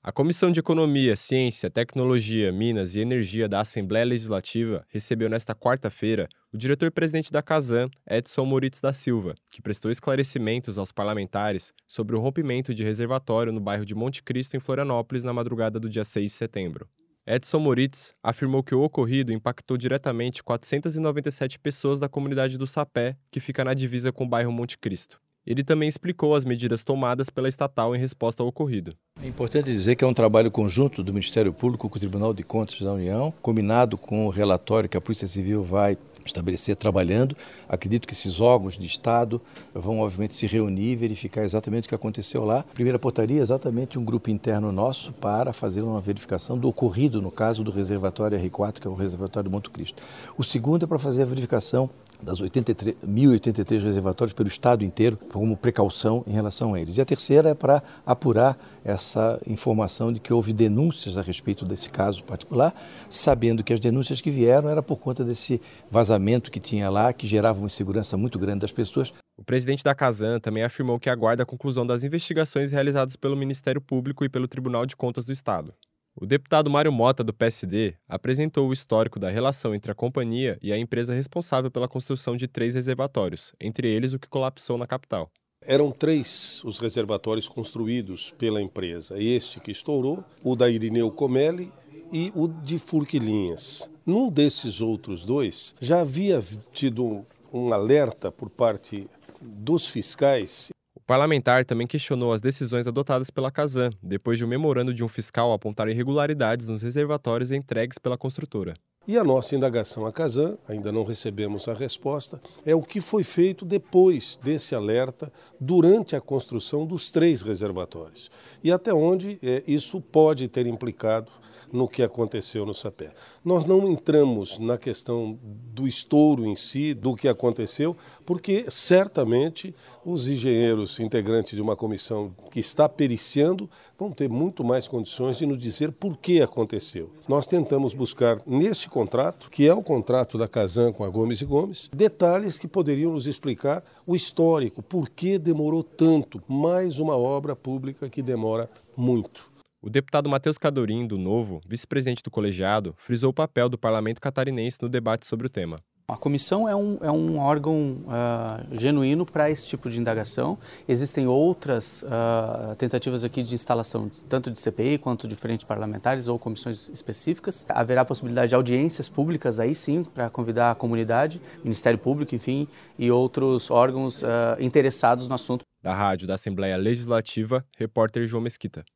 A Comissão de Economia, Ciência, Tecnologia, Minas e Energia da Assembleia Legislativa recebeu nesta quarta-feira o diretor-presidente da Casan, Edson Moritz da Silva, que prestou esclarecimentos aos parlamentares sobre o rompimento de reservatório no bairro de Monte Cristo, em Florianópolis, na madrugada do dia 6 de setembro. Edson Moritz afirmou que o ocorrido impactou diretamente 497 pessoas da comunidade do Sapé, que fica na divisa com o bairro Monte Cristo. Ele também explicou as medidas tomadas pela estatal em resposta ao ocorrido. É importante dizer que é um trabalho conjunto do Ministério Público com o Tribunal de Contas da União, combinado com o relatório que a Polícia Civil vai estabelecer trabalhando. Acredito que esses órgãos de Estado vão, obviamente, se reunir e verificar exatamente o que aconteceu lá. A primeira portaria é exatamente um grupo interno nosso para fazer uma verificação do ocorrido no caso do reservatório R4, que é o reservatório do Monte Cristo. O segundo é para fazer a verificação das 1.083 reservatórios pelo Estado inteiro, como precaução em relação a eles. E a terceira é para apurar essa informação de que houve denúncias a respeito desse caso particular, sabendo que as denúncias que vieram era por conta desse vazamento que tinha lá, que gerava uma insegurança muito grande das pessoas. O presidente da Casan também afirmou que aguarda a conclusão das investigações realizadas pelo Ministério Público e pelo Tribunal de Contas do Estado. O deputado Mário Mota, do PSD, apresentou o histórico da relação entre a companhia e a empresa responsável pela construção de 3 reservatórios, entre eles o que colapsou na capital. Eram 3 os reservatórios construídos pela empresa. Este que estourou, o da Irineu Comelli e o de Furquilinhas. Num desses outros 2, já havia tido um alerta por parte dos fiscais. O parlamentar também questionou as decisões adotadas pela Casan, depois de um memorando de um fiscal apontar irregularidades nos reservatórios entregues pela construtora. E a nossa indagação à Casan, ainda não recebemos a resposta, é o que foi feito depois desse alerta durante a construção dos 3 reservatórios. E até onde isso pode ter implicado no que aconteceu no Sapé. Nós não entramos na questão do estouro em si, do que aconteceu, porque certamente os engenheiros integrantes de uma comissão que está periciando vão ter muito mais condições de nos dizer por que aconteceu. Nós tentamos buscar neste contrato, que é o contrato da Casan com a Gomes e Gomes, detalhes que poderiam nos explicar o histórico, por que demorou tanto, mais uma obra pública que demora muito. O deputado Matheus Cadorim, do Novo, vice-presidente do colegiado, frisou o papel do parlamento catarinense no debate sobre o tema. A comissão é um órgão genuíno para esse tipo de indagação. Existem outras tentativas aqui de instalação, tanto de CPI quanto de frentes parlamentares ou comissões específicas. Haverá possibilidade de audiências públicas, aí sim, para convidar a comunidade, Ministério Público, enfim, e outros órgãos interessados no assunto. Da Rádio da Assembleia Legislativa, repórter João Mesquita.